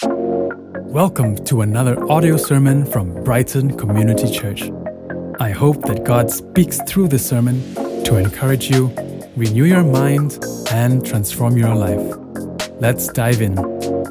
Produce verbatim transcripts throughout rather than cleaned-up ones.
Welcome to another audio sermon from Brighton Community Church. I hope that God speaks through this sermon to encourage you, renew your mind, and transform your life. Let's dive in.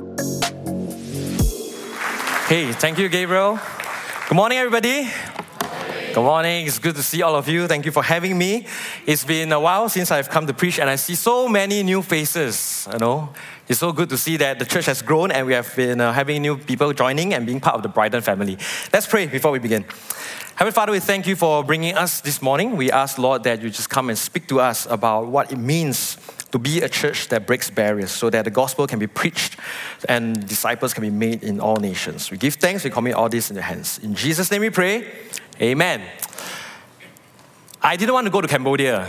Hey, thank you, Gabriel. Good morning, everybody. Good morning. It's good to see all of you. Thank you for having me. It's been a while since I've come to preach, and I see so many new faces. You know, it's so good to see that the church has grown, and we have been uh, having new people joining and being part of the Brighton family. Let's pray before we begin. Heavenly Father, we thank you for bringing us this morning. We ask, Lord, that you just come and speak to us about what it means to be a church that breaks barriers so that the gospel can be preached and disciples can be made in all nations. We give thanks, we commit all this in your hands. In Jesus' name we pray, amen. I didn't want to go to Cambodia.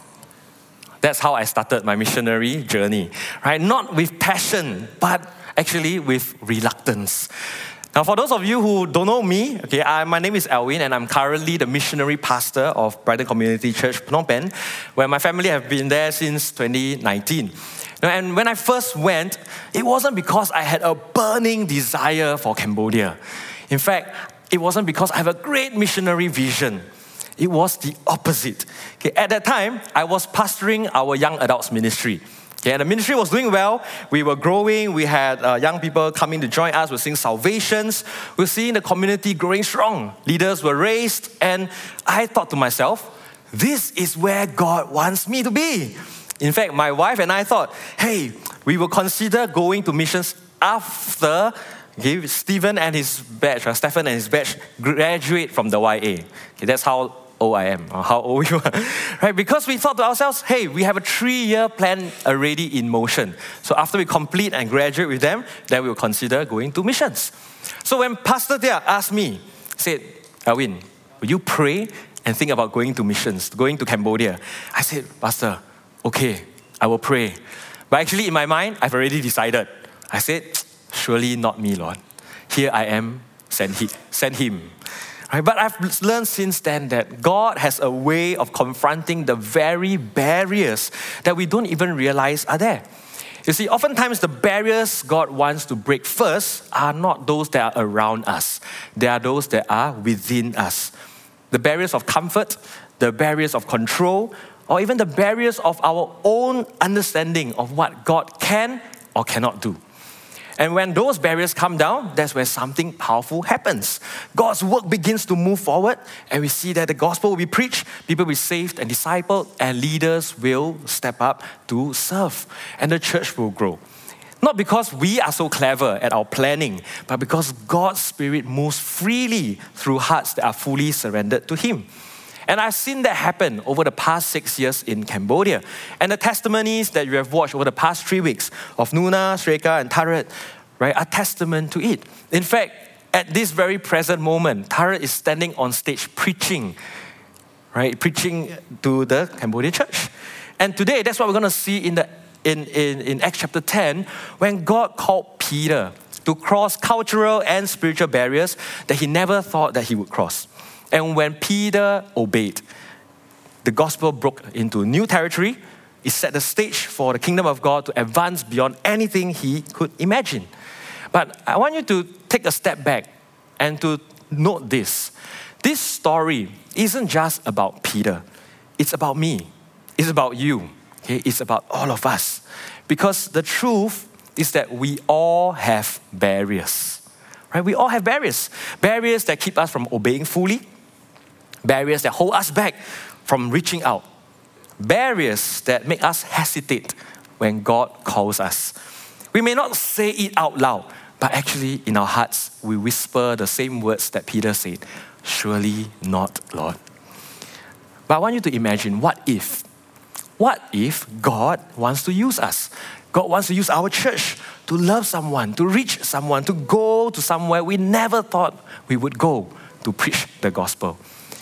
That's how I started my missionary journey, right? Not with passion, but actually with reluctance. Now, for those of you who don't know me, okay, I, my name is Alwin, and I'm currently the missionary pastor of Brighton Community Church, Phnom Penh, where my family have been there since twenty nineteen. Now, and when I first went, it wasn't because I had a burning desire for Cambodia. In fact, it wasn't because I have a great missionary vision. It was the opposite. Okay, at that time, I was pastoring our young adults ministry. Okay, and the ministry was doing well. We were growing. We had uh, young people coming to join us. We're seeing salvations. We're seeing the community growing strong. Leaders were raised. And I thought to myself, this is where God wants me to be. In fact, my wife and I thought, hey, we will consider going to missions after okay, Stephen and his batch, or Stephen and his batch graduate from the Y A. Okay, that's how old I am, or how old you are, right? Because we thought to ourselves, hey, we have a three-year plan already in motion. So after we complete and graduate with them, then we will consider going to missions. So when Pastor Tia asked me, said, Alwin, will you pray and think about going to missions, going to Cambodia? I said, Pastor, okay, I will pray. But actually in my mind, I've already decided. I said, surely not me, Lord. Here I am, send him. Send him. Right, but I've learned since then that God has a way of confronting the very barriers that we don't even realize are there. You see, oftentimes the barriers God wants to break first are not those that are around us. They are those that are within us. The barriers of comfort, the barriers of control, or even the barriers of our own understanding of what God can or cannot do. And when those barriers come down, that's where something powerful happens. God's work begins to move forward, and we see that the gospel will be preached, people will be saved and discipled, and leaders will step up to serve, and the church will grow. Not because we are so clever at our planning, but because God's Spirit moves freely through hearts that are fully surrendered to Him. And I've seen that happen over the past six years in Cambodia. And the testimonies that you have watched over the past three weeks of Nuna, Shreka, and Tarat, right, are testament to it. In fact, at this very present moment, Tarat is standing on stage preaching, right, preaching to the Cambodian church. And today, that's what we're going to see in the in, in, in Acts chapter ten, when God called Peter to cross cultural and spiritual barriers that he never thought that he would cross. And when Peter obeyed, the gospel broke into new territory. It set the stage for the kingdom of God to advance beyond anything he could imagine. But I want you to take a step back and to note this. This story isn't just about Peter. It's about me. It's about you. Okay? It's about all of us. Because the truth is that we all have barriers. Right? We all have barriers. Barriers that keep us from obeying fully. Barriers that hold us back from reaching out. Barriers that make us hesitate when God calls us. We may not say it out loud, but actually in our hearts, we whisper the same words that Peter said, surely not, Lord. But I want you to imagine, what if? What if God wants to use us? God wants to use our church to love someone, to reach someone, to go to somewhere we never thought we would go to preach the gospel.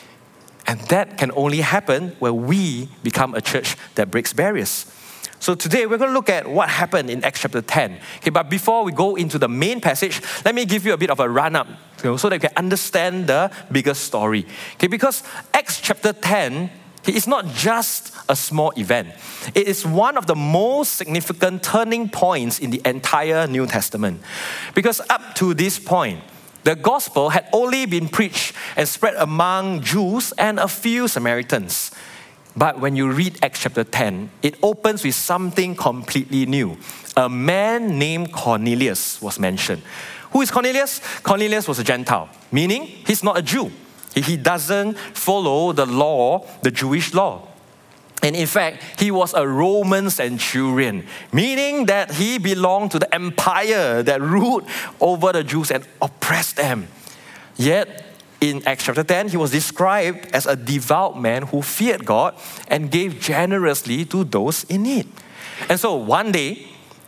And that can only happen when we become a church that breaks barriers. So today we're going to look at what happened in Acts chapter ten. Okay, but before we go into the main passage, let me give you a bit of a run-up, you know, so that you can understand the bigger story. Okay, because Acts chapter ten is not just a small event. It is one of the most significant turning points in the entire New Testament. Because up to this point, the gospel had only been preached and spread among Jews and a few Samaritans. But when you read Acts chapter ten, it opens with something completely new. A man named Cornelius was mentioned. Who is Cornelius? Cornelius was a Gentile, meaning he's not a Jew. He doesn't follow the law, the Jewish law. And in fact, he was a Roman centurion, meaning that he belonged to the empire that ruled over the Jews and oppressed them. Yet, in Acts chapter ten, he was described as a devout man who feared God and gave generously to those in need. And so one day,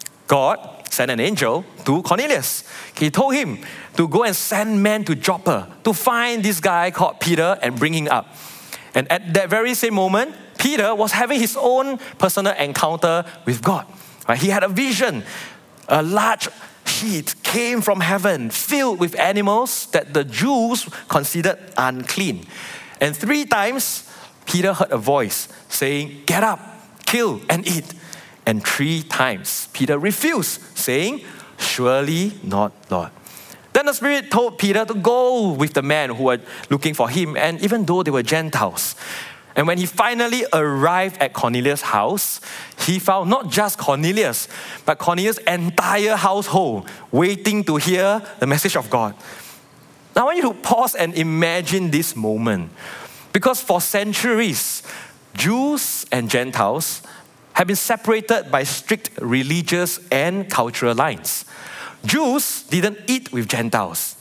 God sent an angel to Cornelius. He told him to go and send men to Joppa to find this guy called Peter and bring him up. And at that very same moment, Peter was having his own personal encounter with God. Right? He had a vision. A large sheet came from heaven filled with animals that the Jews considered unclean. And three times, Peter heard a voice saying, "Get up, kill and eat." And three times, Peter refused, saying, "Surely not, Lord." Then the Spirit told Peter to go with the men who were looking for him, and even though they were Gentiles. And when he finally arrived at Cornelius' house, he found not just Cornelius, but Cornelius' entire household waiting to hear the message of God. Now I want you to pause and imagine this moment. Because for centuries, Jews and Gentiles have been separated by strict religious and cultural lines. Jews didn't eat with Gentiles.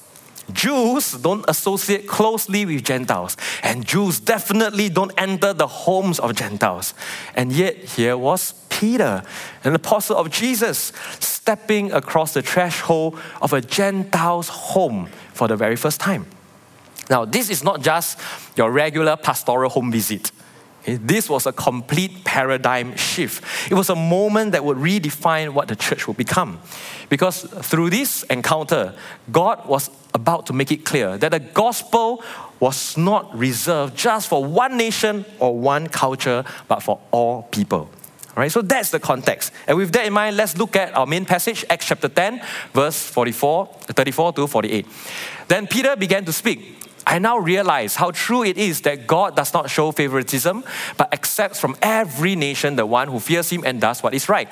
Jews don't associate closely with Gentiles. And Jews definitely don't enter the homes of Gentiles. And yet here was Peter, an apostle of Jesus, stepping across the threshold of a Gentile's home for the very first time. Now, this is not just your regular pastoral home visit. This was a complete paradigm shift. It was a moment that would redefine what the church would become. Because through this encounter, God was about to make it clear that the gospel was not reserved just for one nation or one culture, but for all people. All right, so that's the context. And with that in mind, let's look at our main passage, Acts chapter ten, verse forty-four, thirty-four to forty-eight. Then Peter began to speak. "I now realize how true it is that God does not show favoritism, but accepts from every nation the one who fears him and does what is right.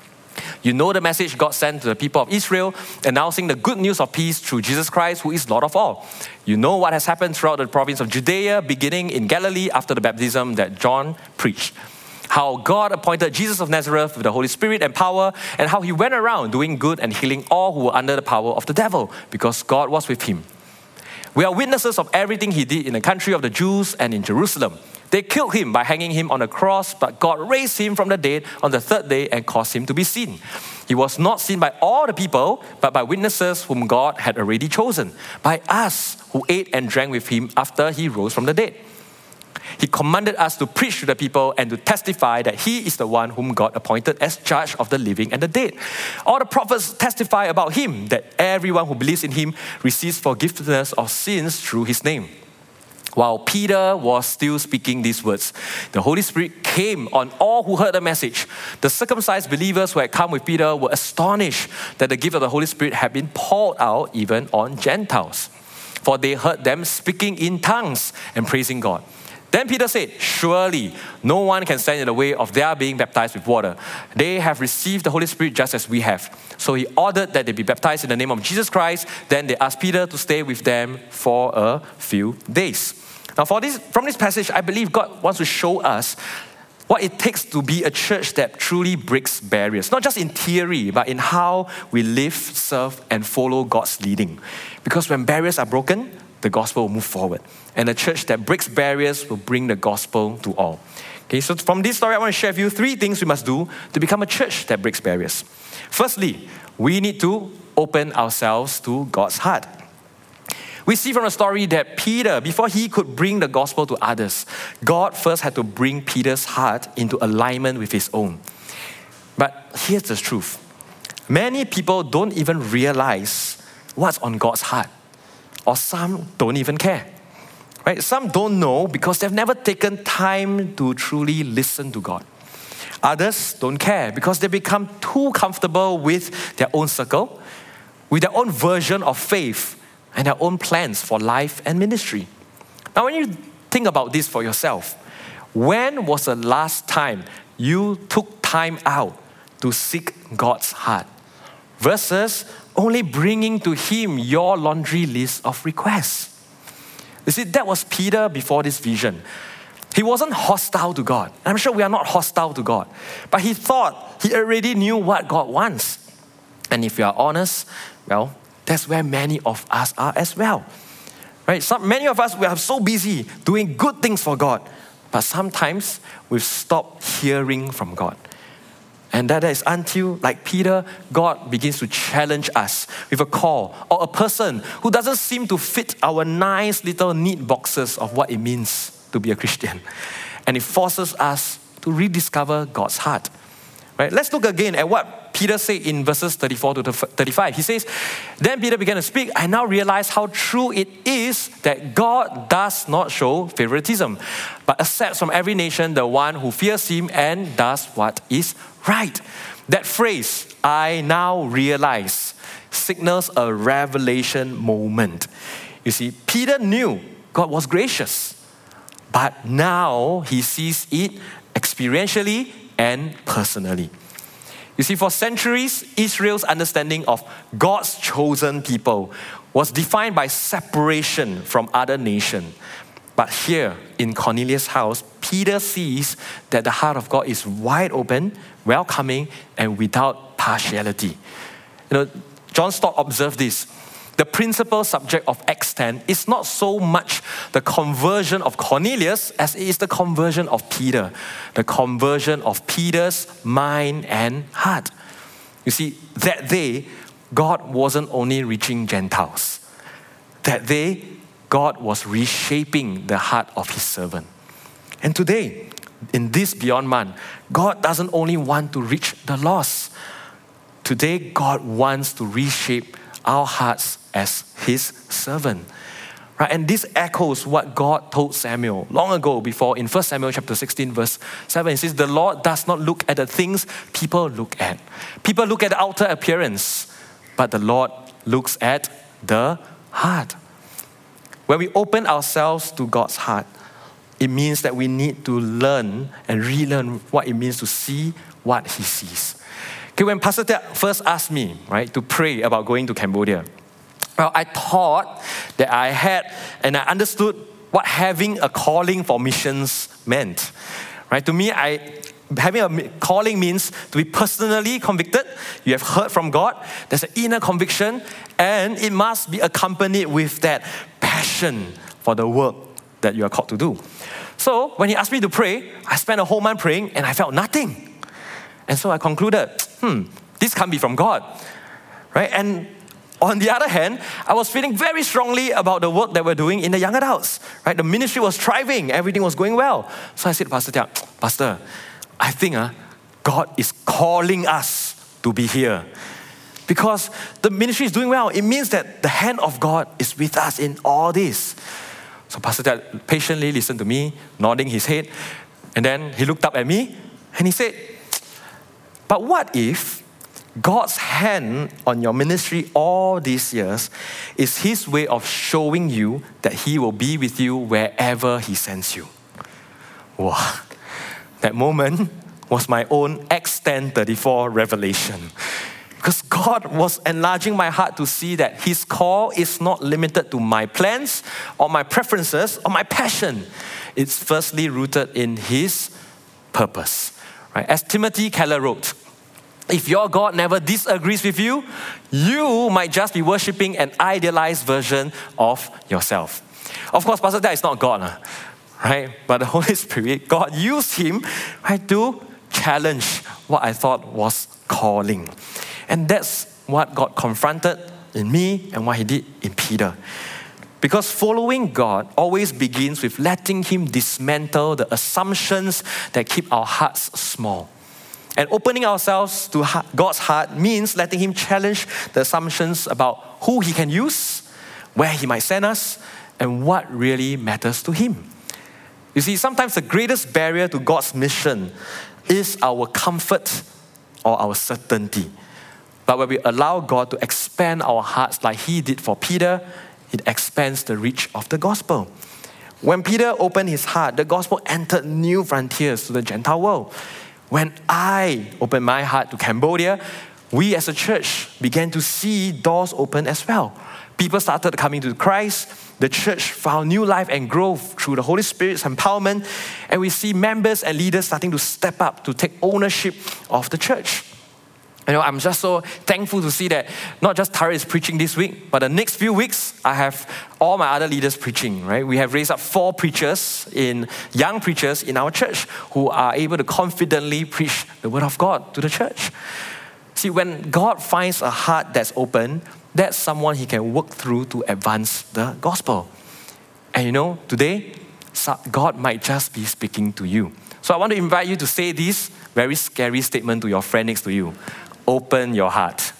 You know the message God sent to the people of Israel, announcing the good news of peace through Jesus Christ, who is Lord of all. You know what has happened throughout the province of Judea, beginning in Galilee after the baptism that John preached. How God appointed Jesus of Nazareth with the Holy Spirit and power, and how he went around doing good and healing all who were under the power of the devil, because God was with him. We are witnesses of everything he did in the country of the Jews and in Jerusalem. They killed him by hanging him on a cross, but God raised him from the dead on the third day and caused him to be seen. He was not seen by all the people, but by witnesses whom God had already chosen, by us who ate and drank with him after he rose from the dead. He commanded us to preach to the people and to testify that he is the one whom God appointed as judge of the living and the dead. All the prophets testify about him, that everyone who believes in him receives forgiveness of sins through his name." While Peter was still speaking these words, the Holy Spirit came on all who heard the message. The circumcised believers who had come with Peter were astonished that the gift of the Holy Spirit had been poured out even on Gentiles, for they heard them speaking in tongues and praising God. Then Peter said, "Surely no one can stand in the way of their being baptized with water. They have received the Holy Spirit just as we have." So he ordered that they be baptized in the name of Jesus Christ. Then they asked Peter to stay with them for a few days. Now for this, from this passage, I believe God wants to show us what it takes to be a church that truly breaks barriers. Not just in theory, but in how we live, serve, and follow God's leading. Because when barriers are broken, the gospel will move forward. And a church that breaks barriers will bring the gospel to all. Okay, so from this story, I want to share with you three things we must do to become a church that breaks barriers. Firstly, we need to open ourselves to God's heart. We see from the story that Peter, before he could bring the gospel to others, God first had to bring Peter's heart into alignment with his own. But here's the truth. Many people don't even realize what's on God's heart. Or some don't even care. Right? Some don't know because they've never taken time to truly listen to God. Others don't care because they become too comfortable with their own circle, with their own version of faith and their own plans for life and ministry. Now, when you think about this for yourself, when was the last time you took time out to seek God's heart versus only bringing to Him your laundry list of requests? You see, that was Peter before this vision. He wasn't hostile to God. I'm sure we are not hostile to God. But he thought he already knew what God wants. And if you are honest, well, that's where many of us are as well. Right? Some, many of us, we are so busy doing good things for God. But sometimes we've stopped hearing from God. And that is until, like Peter, God begins to challenge us with a call or a person who doesn't seem to fit our nice little neat boxes of what it means to be a Christian. And it forces us to rediscover God's heart. Right? Let's look again at what Peter said in verses thirty-four to thirty-five. He says, "Then Peter began to speak. I now realize how true it is that God does not show favoritism, but accepts from every nation the one who fears Him and does what is right." That phrase, "I now realize," signals a revelation moment. You see, Peter knew God was gracious, but now he sees it experientially and personally. You see, for centuries, Israel's understanding of God's chosen people was defined by separation from other nations. But here in Cornelius' house, Peter sees that the heart of God is wide open, welcoming, and without partiality. You know, John Stott observed this. The principal subject of Acts ten is not so much the conversion of Cornelius as it is the conversion of Peter, the conversion of Peter's mind and heart. You see, that day, God wasn't only reaching Gentiles. That day, God was reshaping the heart of His servant. And today, in this Beyond Month, God doesn't only want to reach the lost. Today, God wants to reshape our hearts as His servant. Right? And this echoes what God told Samuel long ago before in First Samuel chapter sixteen verse seven. It says, "The Lord does not look at the things people look at. People look at the outer appearance, but the Lord looks at the heart." When we open ourselves to God's heart, it means that we need to learn and relearn what it means to see what He sees. Okay, when Pastor Ted first asked me, right, to pray about going to Cambodia, well, I thought that I had and I understood what having a calling for missions meant. Right? To me, I having a calling means to be personally convicted. You have heard from God. There's an inner conviction, and it must be accompanied with that passion for the work that you are called to do. So when he asked me to pray, I spent a whole month praying, and I felt nothing. And so I concluded, hmm, this can't be from God, right? And on the other hand, I was feeling very strongly about the work that we're doing in the young adults, right? The ministry was thriving, everything was going well. So I said to Pastor Tia, "Pastor, I think uh, God is calling us to be here. Because the ministry is doing well. It means that the hand of God is with us in all this." So Pastor Tia patiently listened to me, nodding his head. And then he looked up at me and he said, "But what if God's hand on your ministry all these years is His way of showing you that He will be with you wherever He sends you?" Wow. That moment was my own Acts ten thirty-four revelation. Because God was enlarging my heart to see that His call is not limited to my plans or my preferences or my passion. It's firstly rooted in His purpose. Right? As Timothy Keller wrote, "If your God never disagrees with you, you might just be worshipping an idealized version of yourself." Of course, Pastor Tia is not God, right? But the Holy Spirit, God used him, right, to challenge what I thought was calling. And that's what God confronted in me and what He did in Peter. Because following God always begins with letting Him dismantle the assumptions that keep our hearts small. And opening ourselves to God's heart means letting Him challenge the assumptions about who He can use, where He might send us, and what really matters to Him. You see, sometimes the greatest barrier to God's mission is our comfort or our certainty. But when we allow God to expand our hearts like He did for Peter, it expands the reach of the gospel. When Peter opened his heart, the gospel entered new frontiers to the Gentile world. When I opened my heart to Cambodia, we as a church began to see doors open as well. People started coming to Christ. The church found new life and growth through the Holy Spirit's empowerment. And we see members and leaders starting to step up to take ownership of the church. You know, I'm just so thankful to see that not just Tara is preaching this week, but the next few weeks, I have all my other leaders preaching, right? We have raised up four preachers, in young preachers in our church who are able to confidently preach the word of God to the church. See, when God finds a heart that's open, that's someone He can work through to advance the gospel. And you know, today, God might just be speaking to you. So I want to invite you to say this very scary statement to your friend next to you. Open your heart.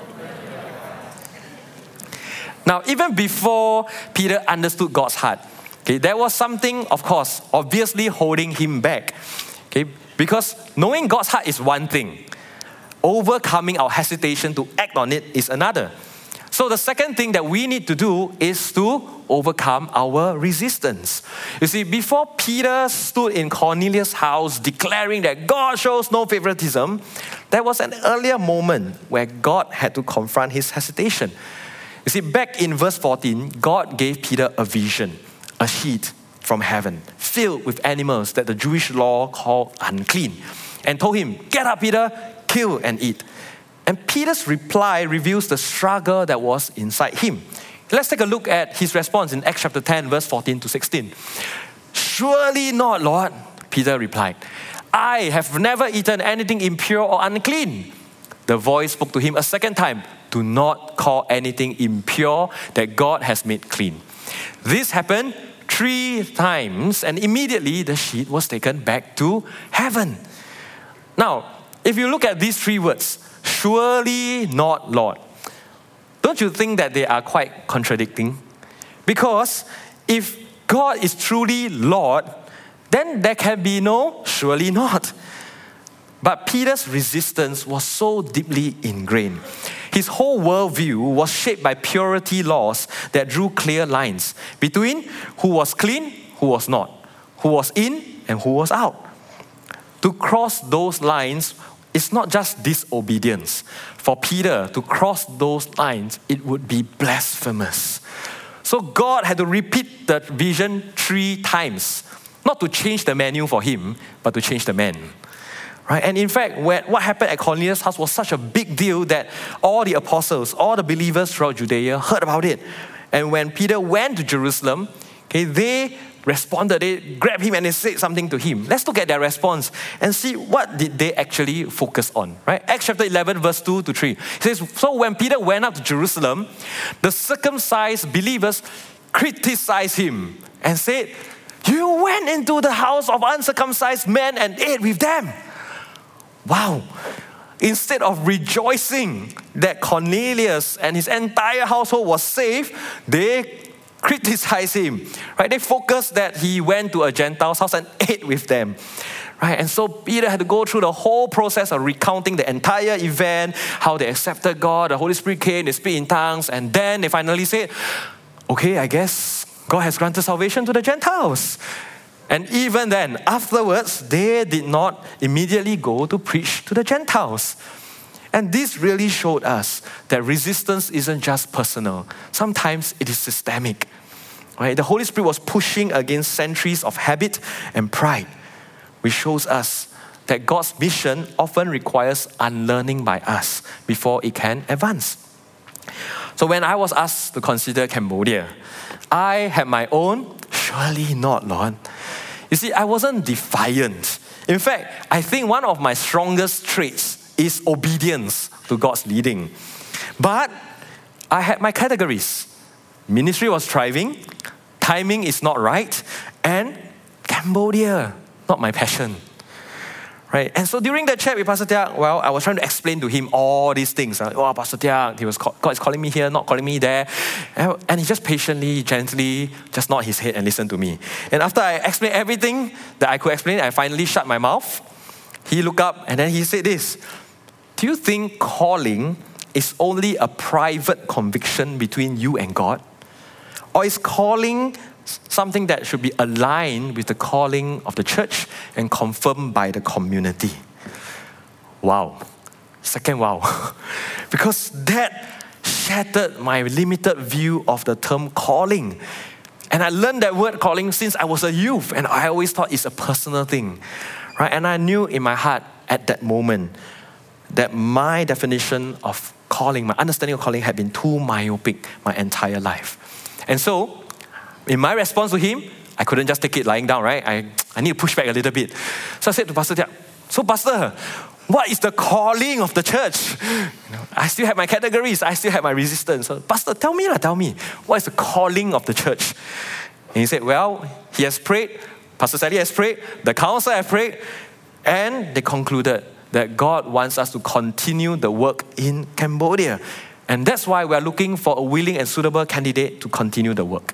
Now, even before Peter understood God's heart, okay, there was something, of course, obviously holding him back. Okay, because knowing God's heart is one thing. Overcoming our hesitation to act on it is another. So the second thing that we need to do is to overcome our resistance. You see, before Peter stood in Cornelius' house declaring that God shows no favoritism, there was an earlier moment where God had to confront his hesitation. You see, back in verse fourteen, God gave Peter a vision, a sheet from heaven filled with animals that the Jewish law called unclean, and told him, "Get up, Peter, kill and eat." And Peter's reply reveals the struggle that was inside him. Let's take a look at his response in Acts chapter ten, verse fourteen to sixteen. "Surely not, Lord," Peter replied. "I have never eaten anything impure or unclean." The voice spoke to him a second time. "Do not call anything impure that God has made clean." This happened three times, and immediately the sheet was taken back to heaven. Now, if you look at these three words, surely not, Lord, don't you think that they are quite contradicting? Because if God is truly Lord, then there can be no surely not. But Peter's resistance was so deeply ingrained. His whole worldview was shaped by purity laws that drew clear lines between who was clean, who was not, who was in, and who was out. To cross those lines is not just disobedience. For Peter to cross those lines, it would be blasphemous. So God had to repeat the vision three times, not to change the menu for him, but to change the man. Right? And in fact, when, what happened at Cornelius' house was such a big deal that all the apostles, all the believers throughout Judea heard about it. And when Peter went to Jerusalem, okay, they responded, they grabbed him and they said something to him. Let's look at their response and see what did they actually focus on. Right? Acts chapter eleven, verse two to three. It says, "So when Peter went up to Jerusalem, the circumcised believers criticized him and said, 'You went into the house of uncircumcised men and ate with them.'" Wow. Instead of rejoicing that Cornelius and his entire household was saved, they criticized him. Right? They focused that he went to a Gentile's house and ate with them. Right? And so Peter had to go through the whole process of recounting the entire event, how they accepted God, the Holy Spirit came, they speak in tongues, and then they finally said, "Okay, I guess God has granted salvation to the Gentiles." And even then, afterwards, they did not immediately go to preach to the Gentiles. And this really showed us that resistance isn't just personal. Sometimes it is systemic. Right? The Holy Spirit was pushing against centuries of habit and pride, which shows us that God's mission often requires unlearning by us before it can advance. So when I was asked to consider Cambodia, I had my own, "Surely not, Lord." You see, I wasn't defiant. In fact, I think one of my strongest traits is obedience to God's leading. But I had my categories. Ministry was thriving, timing is not right, and Cambodia, not my passion. Right? And so during that chat with Pastor Tiak, well, I was trying to explain to him all these things. Like, oh, Pastor Tiak, he was call, God is calling me here, not calling me there. And, and he just patiently, gently, just nod his head and listen to me. And after I explained everything that I could explain, I finally shut my mouth. He looked up and then he said this, do you think calling is only a private conviction between you and God? Or is calling something that should be aligned with the calling of the church and confirmed by the community? Wow. Second wow. Because that shattered my limited view of the term calling. And I learned that word calling since I was a youth, and I always thought it's a personal thing. Right? And I knew in my heart at that moment that my definition of calling, my understanding of calling had been too myopic my entire life. And so, in my response to him, I couldn't just take it lying down, right? I, I need to push back a little bit. So I said to Pastor Tiak, so Pastor, what is the calling of the church? You know, I still have my categories. I still have my resistance. So, Pastor, tell me, tell me, what is the calling of the church? And he said, well, he has prayed, Pastor Sally has prayed, the council has prayed, and they concluded that God wants us to continue the work in Cambodia. And that's why we are looking for a willing and suitable candidate to continue the work.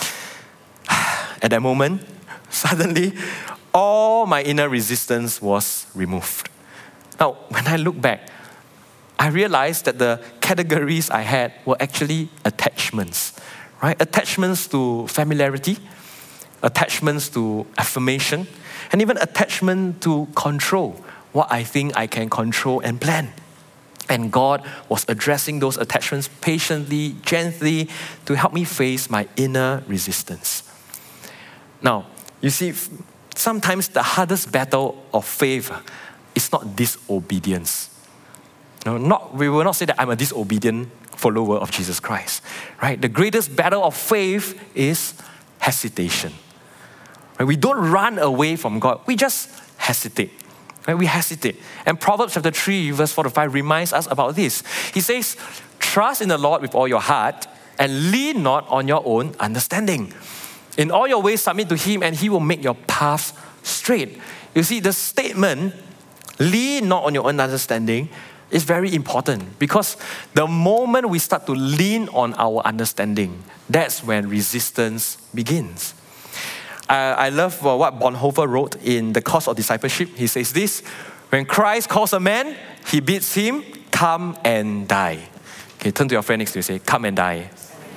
At that moment, suddenly, all my inner resistance was removed. Now, when I look back, I realized that the categories I had were actually attachments, right? Attachments to familiarity, attachments to affirmation, and even attachment to control, what I think I can control and plan. And God was addressing those attachments patiently, gently, to help me face my inner resistance. Now, you see, sometimes the hardest battle of faith is not disobedience. No, not, we will not say that I'm a disobedient follower of Jesus Christ, right? The greatest battle of faith is hesitation. Right? We don't run away from God. We just hesitate. Right? We hesitate. And Proverbs chapter three, verse four to five reminds us about this. He says, trust in the Lord with all your heart and lean not on your own understanding. In all your ways, submit to Him and He will make your paths straight. You see, the statement, lean not on your own understanding, is very important because the moment we start to lean on our understanding, that's when resistance begins. Uh, I love what Bonhoeffer wrote in The Cost of Discipleship. He says this, when Christ calls a man, He bids him come and die. Okay, turn to your friend next to you and say, come and die.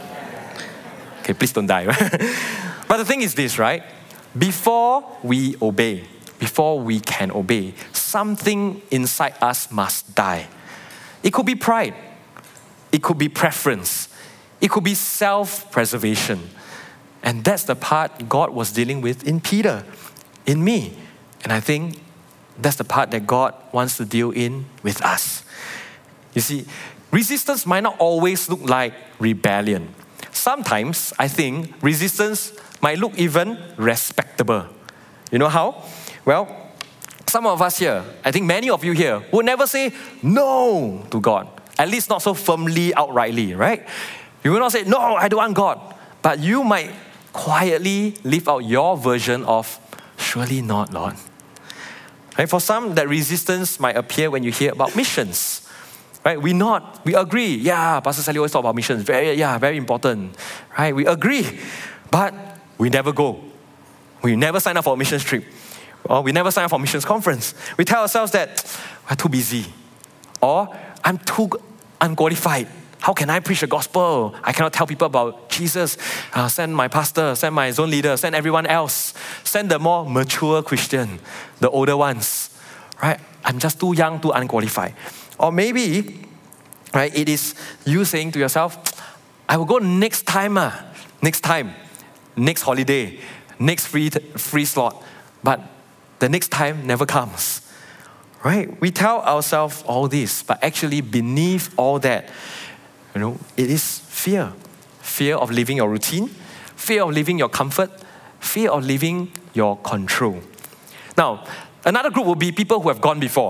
Okay, please don't die. But the thing is this, right? Before we obey, before we can obey, something inside us must die. It could be pride. It could be preference. It could be self-preservation. And that's the part God was dealing with in Peter, in me. And I think that's the part that God wants to deal in with us. You see, resistance might not always look like rebellion. Sometimes, I think, resistance might look even respectable. You know how? Well, some of us here, I think many of you here, would never say no to God. At least not so firmly, outrightly, right? You will not say, no, I don't want God. But you might quietly live out your version of, surely not, Lord. Right? For some, that resistance might appear when you hear about missions. Right? We not, we agree. Yeah, Pastor Sally always talk about missions. Very, yeah, very important. Right? We agree. But we never go. We never sign up for a missions trip. Or we never sign up for a missions conference. We tell ourselves that we're too busy. Or I'm too unqualified. How can I preach the gospel? I cannot tell people about Jesus. Uh, send my pastor, send my zone leader, send everyone else. Send the more mature Christian, the older ones. Right? I'm just too young, too unqualified. Or maybe, right, it is you saying to yourself, I will go next time, uh, next time, next holiday, next free, free slot. But the next time never comes. Right? We tell ourselves all this, but actually beneath all that, you know, it is fear. Fear of leaving your routine, fear of leaving your comfort, fear of leaving your control. Now, another group will be people who have gone before.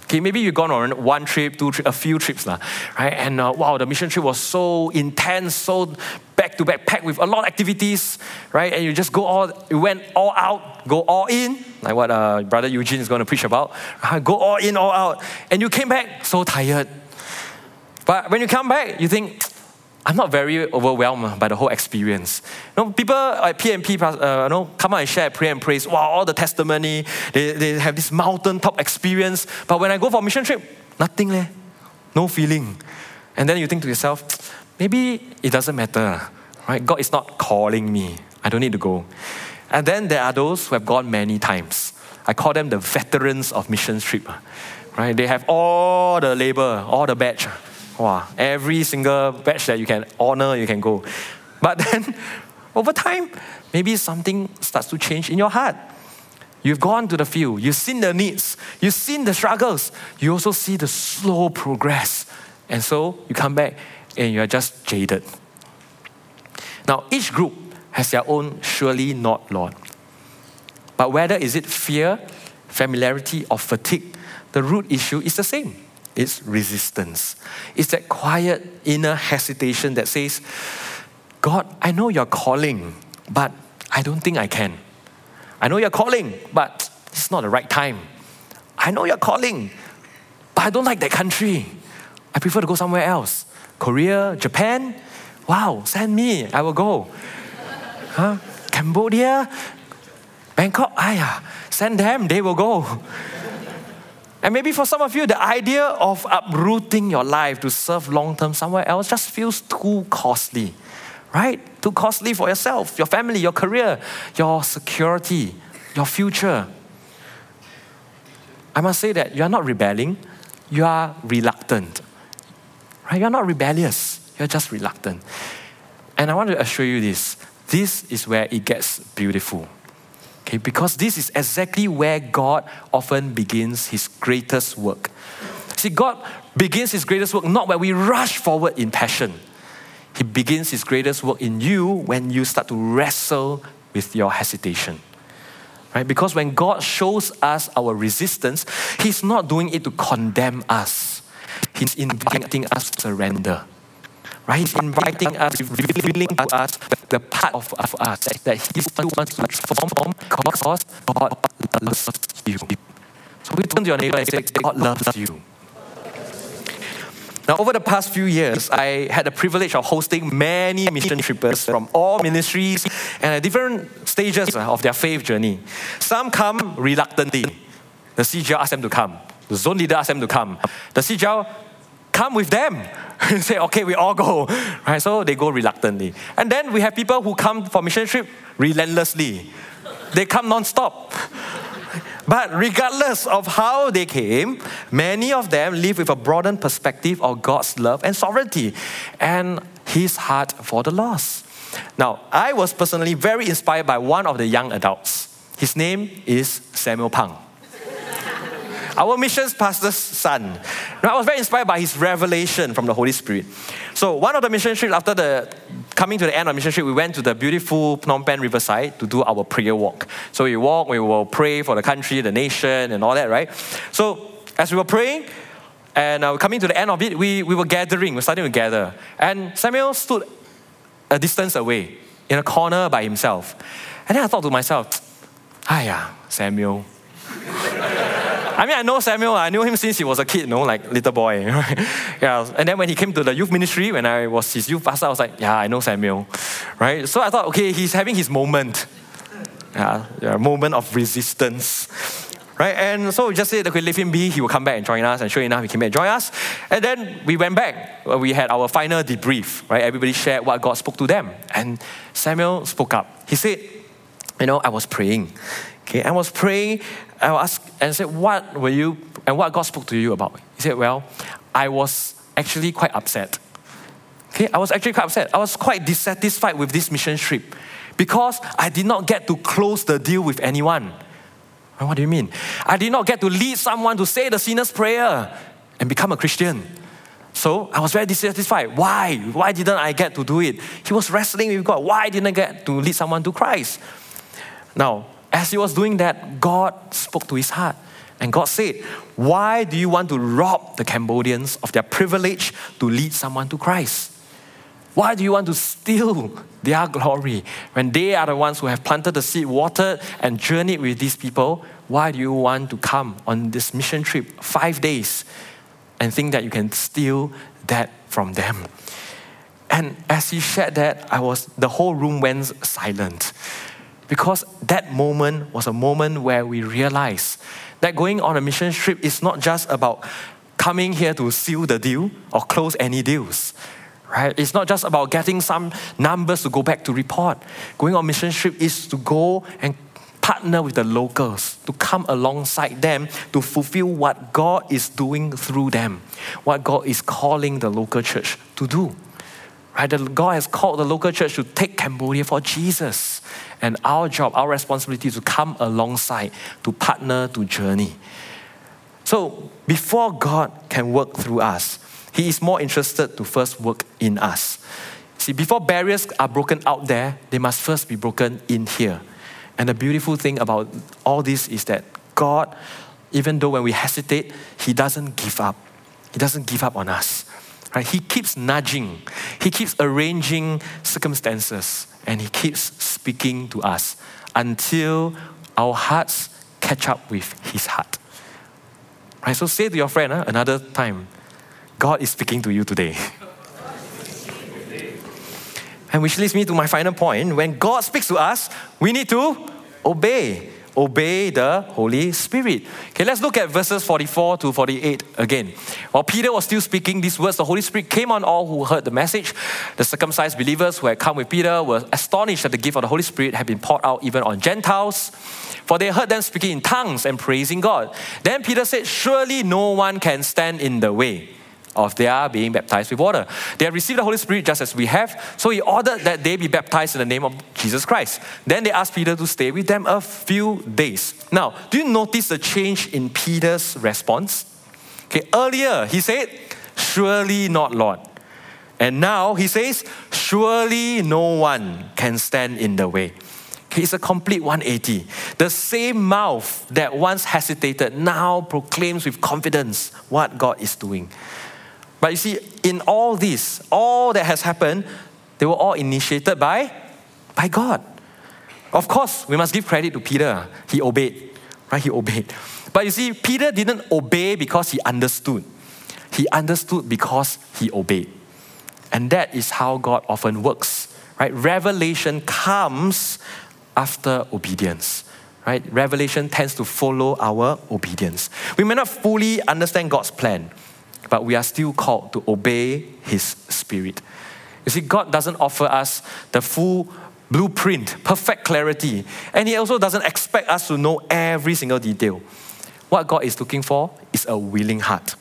Okay, maybe you've gone on one trip, two tri- a few trips, lah, right? And uh, wow, the mission trip was so intense, so back to back, packed with a lot of activities, right? And you just go all, you went all out, go all in, like what uh, Brother Eugene is going to preach about. Right? Go all in, all out, and you came back so tired. But when you come back, you think, I'm not very overwhelmed by the whole experience. You know, people at P M P, uh, you know, come out and share, pray and praise. Wow, all the testimony. They, they have this mountaintop experience. But when I go for a mission trip, nothing leh. No feeling. And then you think to yourself, maybe it doesn't matter, right? God is not calling me. I don't need to go. And then there are those who have gone many times. I call them the veterans of mission trip, right? They have all the labor, all the badge. Wow, every single batch that you can honor, you can go. But then, over time, maybe something starts to change in your heart. You've gone to the field, you've seen the needs, you've seen the struggles, you also see the slow progress. And so, you come back and you're just jaded. Now, each group has their own surely not Lord. But whether is it fear, familiarity, or fatigue, the root issue is the same. It's resistance. It's that quiet inner hesitation that says, God, I know you're calling, but I don't think I can. I know you're calling, but it's not the right time. I know you're calling, but I don't like that country. I prefer to go somewhere else. Korea, Japan, wow, send me, I will go. Huh? Cambodia, Bangkok, ayah, send them, they will go. And maybe for some of you, the idea of uprooting your life to serve long-term somewhere else just feels too costly, right? Too costly for yourself, your family, your career, your security, your future. I must say that you are not rebelling, you are reluctant, right? You are not rebellious, you are just reluctant. And I want to assure you this, this is where it gets beautiful. Okay, because this is exactly where God often begins His greatest work. See, God begins His greatest work not when we rush forward in passion. He begins His greatest work in you when you start to wrestle with your hesitation. Right? Because when God shows us our resistance, He's not doing it to condemn us. He's inviting us to surrender. Right? He's inviting us, revealing to us the part of, of us that He still wants to transform because God loves you. So we turn to your neighbor and say, God loves you. Now, over the past few years, I had the privilege of hosting many mission trippers from all ministries and at different stages of their faith journey. Some come reluctantly. The C G L asks them to come. The zone leader asks them to come. The C G L come with them. Say, okay, we all go. Right? So they go reluctantly. And then we have people who come for mission trip relentlessly. They come non-stop. But regardless of how they came, many of them live with a broadened perspective of God's love and sovereignty and His heart for the lost. Now, I was personally very inspired by one of the young adults. His name is Samuel Pang. Our missions pastor's son. Now, I was very inspired by his revelation from the Holy Spirit. So one of the mission trips, after the coming to the end of the mission trip, we went to the beautiful Phnom Penh riverside to do our prayer walk. So we walk, we will pray for the country, the nation, and all that, right? So as we were praying, and uh, coming to the end of it, we, we were gathering, we were starting to gather. And Samuel stood a distance away, in a corner by himself. And then I thought to myself, hiya, Samuel. I mean, I know Samuel, I knew him since he was a kid, you know, like little boy. Yeah. And then when he came to the youth ministry, when I was his youth pastor, I was like, yeah, I know Samuel. Right? So I thought, okay, he's having his moment. Yeah, yeah, moment of resistance. Right? And so we just said, okay, leave him be, he will come back and join us. And sure enough, he came back and joined us. And then we went back. We had our final debrief, right? Everybody shared what God spoke to them. And Samuel spoke up. He said, you know, I was praying. Okay, I was praying, I asked and said, what were you, and what God spoke to you about? He said, well, I was actually quite upset. Okay, I was actually quite upset. I was quite dissatisfied with this mission trip because I did not get to close the deal with anyone. What do you mean? I did not get to lead someone to say the sinner's prayer and become a Christian. So I was very dissatisfied. Why? Why didn't I get to do it? He was wrestling with God. Why didn't I get to lead someone to Christ? Now, as he was doing that, God spoke to his heart And God said, why do you want to rob the Cambodians of their privilege to lead someone to Christ? Why do you want to steal their glory when they are the ones who have planted the seed, watered and journeyed with these people? Why do you want to come on this mission trip, five days, and think that you can steal that from them? And as he shared that, I was the whole room went silent, because that moment was a moment where we realized that going on a mission trip is not just about coming here to seal the deal or close any deals. Right? It's not just about getting some numbers to go back to report. Going on mission trip is to go and partner with the locals, to come alongside them to fulfill what God is doing through them, what God is calling the local church to do. Right? God has called the local church to take Cambodia for Jesus. And our job, our responsibility is to come alongside, to partner, to journey. So before God can work through us, He is more interested to first work in us. See, before barriers are broken out there, they must first be broken in here. And the beautiful thing about all this is that God, even though when we hesitate, He doesn't give up. He doesn't give up on us. Right? He keeps nudging. He keeps arranging circumstances. And He keeps speaking to us until our hearts catch up with His heart. Right? So say to your friend, huh, another time, God is speaking to you today. And which leads me to my final point. When God speaks to us, we need to obey. Obey the Holy Spirit. Okay, let's look at verses forty-four to forty-eight again. While Peter was still speaking these words, the Holy Spirit came on all who heard the message. The circumcised believers who had come with Peter were astonished that the gift of the Holy Spirit had been poured out even on Gentiles, for they heard them speaking in tongues and praising God. Then Peter said, surely no one can stand in the way of their being baptized with water. They have received the Holy Spirit just as we have, so he ordered that they be baptized in the name of Jesus Christ. Then they asked Peter to stay with them a few days. Now, do you notice the change in Peter's response? Okay, earlier he said, surely not, Lord. And now he says, surely no one can stand in the way. Okay, it's a complete one eighty. The same mouth that once hesitated now proclaims with confidence what God is doing. But you see, in all this, all that has happened, they were all initiated by, by God. Of course, we must give credit to Peter. He obeyed, right? He obeyed. But you see, Peter didn't obey because he understood. He understood because he obeyed. And that is how God often works, right? Revelation comes after obedience. Right? Revelation tends to follow our obedience. We may not fully understand God's plan, but we are still called to obey His Spirit. You see, God doesn't offer us the full blueprint, perfect clarity, and He also doesn't expect us to know every single detail. What God is looking for is a willing heart.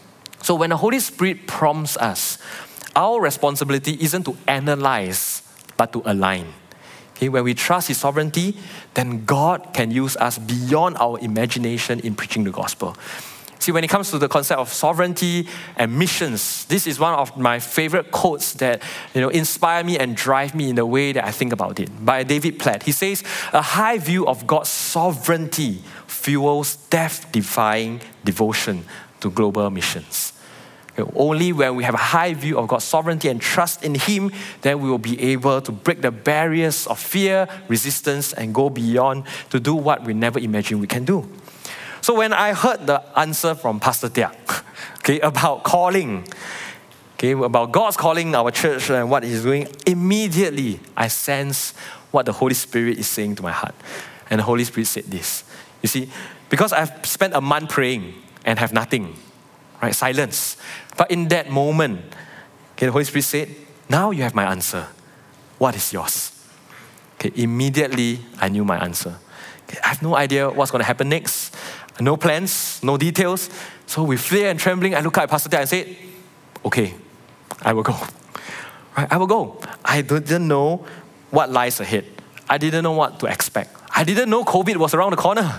So when the Holy Spirit prompts us, our responsibility isn't to analyze, but to align. Okay, when we trust His sovereignty, then God can use us beyond our imagination in preaching the gospel. See, when it comes to the concept of sovereignty and missions, this is one of my favorite quotes that, you know, inspire me and drive me in the way that I think about it. By David Platt. He says, a high view of God's sovereignty fuels death-defying devotion to global missions. Okay, only when we have a high view of God's sovereignty and trust in Him, then we will be able to break the barriers of fear, resistance, and go beyond to do what we never imagined we can do. So when I heard the answer from Pastor Tiak, okay, about calling, okay, about God's calling our church and what He's doing, immediately I sense what the Holy Spirit is saying to my heart. And the Holy Spirit said this. You see, because I've spent a month praying and have nothing, right? Silence. But in that moment, okay, the Holy Spirit said, now you have my answer. What is yours? Okay, immediately I knew my answer. Okay, I have no idea what's going to happen next. No plans, no details. So with fear and trembling, I look at Pastor Tiak and said, okay, I will go. Right, I will go. I didn't know what lies ahead. I didn't know what to expect. I didn't know COVID was around the corner.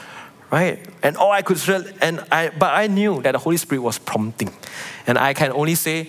Right? And all I could, and I, but I knew that the Holy Spirit was prompting. And I can only say,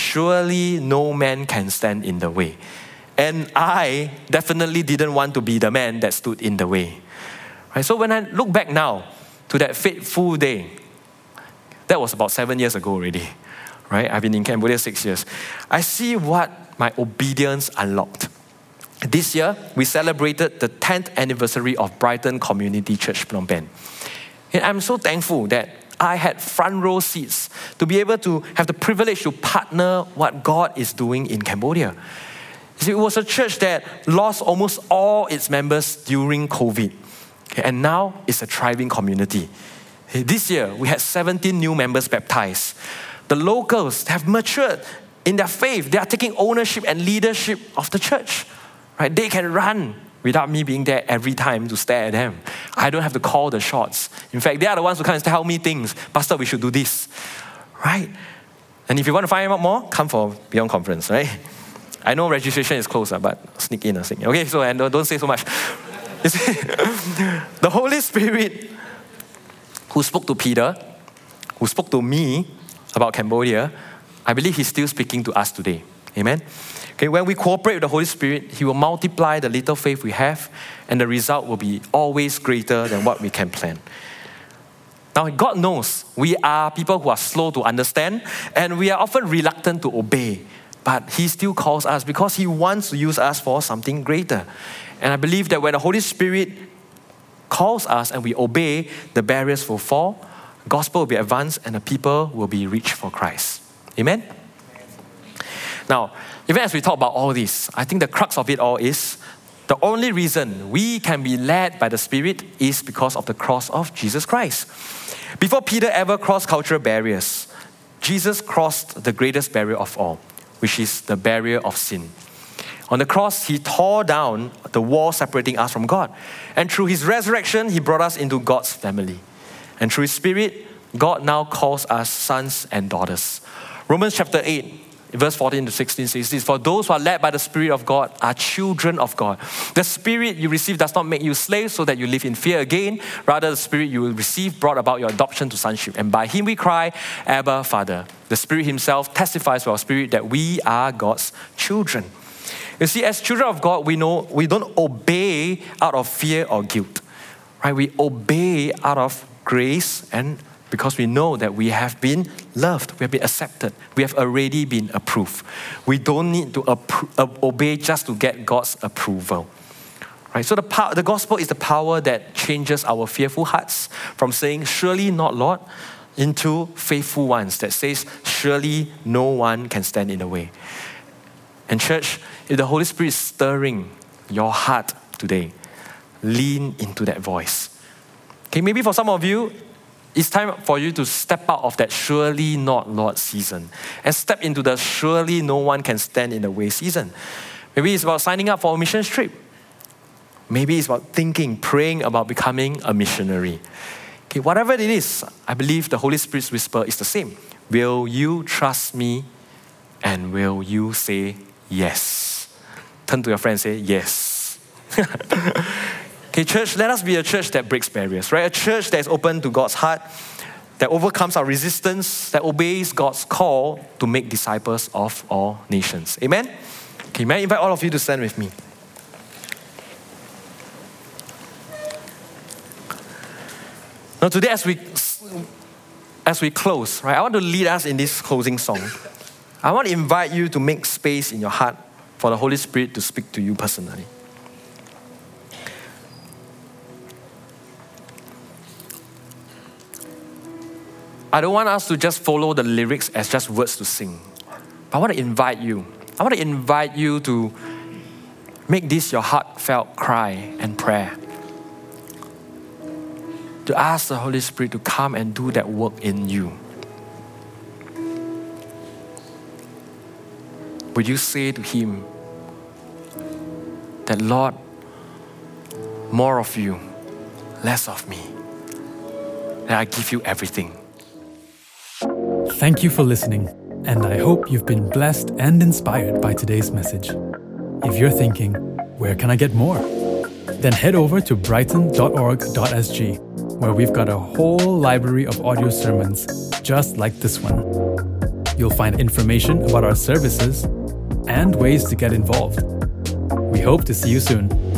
surely no man can stand in the way. And I definitely didn't want to be the man that stood in the way. Right? So when I look back now, to that fateful day. That was about seven years ago already, right? I've been in Cambodia six years. I see what my obedience unlocked. This year, we celebrated the tenth anniversary of Brighton Community Church Phnom Penh. And I'm so thankful that I had front row seats to be able to have the privilege to partner what God is doing in Cambodia. You see, it was a church that lost almost all its members during COVID. Okay, and now it's a thriving community. This year, we had seventeen new members baptized. The locals have matured in their faith. They are taking ownership and leadership of the church. Right? They can run without me being there every time to stare at them. I don't have to call the shots. In fact, they are the ones who come and tell me things. Pastor, we should do this. Right? And if you want to find out more, come for Beyond Conference, right? I know registration is closed, but sneak in, sneak in. Okay, so and don't say so much. You see, the Holy Spirit who spoke to Peter, who spoke to me about Cambodia, I believe he's still speaking to us today. Amen? Okay, when we cooperate with the Holy Spirit, He will multiply the little faith we have, and the result will be always greater than what we can plan. Now, God knows we are people who are slow to understand, and we are often reluctant to obey. But He still calls us because He wants to use us for something greater. And I believe that when the Holy Spirit calls us and we obey, the barriers will fall, the gospel will be advanced, and the people will be reached for Christ. Amen? Now, even as we talk about all this, I think the crux of it all is the only reason we can be led by the Spirit is because of the cross of Jesus Christ. Before Peter ever crossed cultural barriers, Jesus crossed the greatest barrier of all, which is the barrier of sin. On the cross, He tore down the wall separating us from God. And through His resurrection, He brought us into God's family. And through His Spirit, God now calls us sons and daughters. Romans chapter eight, verse fourteen to sixteen says this: for those who are led by the Spirit of God are children of God. The Spirit you receive does not make you slaves so that you live in fear again. Rather, the Spirit you will receive brought about your adoption to sonship. And by Him we cry, Abba, Father. The Spirit Himself testifies to our spirit that we are God's children. You see, as children of God, we know we don't obey out of fear or guilt. Right? We obey out of grace and because we know that we have been loved, we have been accepted, we have already been approved. We don't need to appro- obey just to get God's approval. Right? So the, power, the gospel is the power that changes our fearful hearts from saying, surely not, Lord, into faithful ones that says, surely no one can stand in the way. And church, if the Holy Spirit is stirring your heart today, lean into that voice. Okay, maybe for some of you, it's time for you to step out of that surely not Lord season and step into the surely no one can stand in the way season. Maybe it's about signing up for a mission trip. Maybe it's about thinking, praying about becoming a missionary. Okay, whatever it is, I believe the Holy Spirit's whisper is the same. Will you trust me and will you say yes? Turn to your friend and say yes. Okay, church, let us be a church that breaks barriers, right? A church that is open to God's heart, that overcomes our resistance, that obeys God's call to make disciples of all nations. Amen? Okay, may I invite all of you to stand with me? Now today as we as we close, right, I want to lead us in this closing song. I want to invite you to make space in your heart for the Holy Spirit to speak to you personally. I don't want us to just follow the lyrics as just words to sing. I want to invite you. I want to invite you to make this your heartfelt cry and prayer. To ask the Holy Spirit to come and do that work in you. Would you say to Him that, Lord, more of you, less of me, and I give you everything. Thank you for listening, and I hope you've been blessed and inspired by today's message. If you're thinking, where can I get more? Then head over to brighton dot org dot s g, where we've got a whole library of audio sermons just like this one. You'll find information about our services and ways to get involved. We hope to see you soon.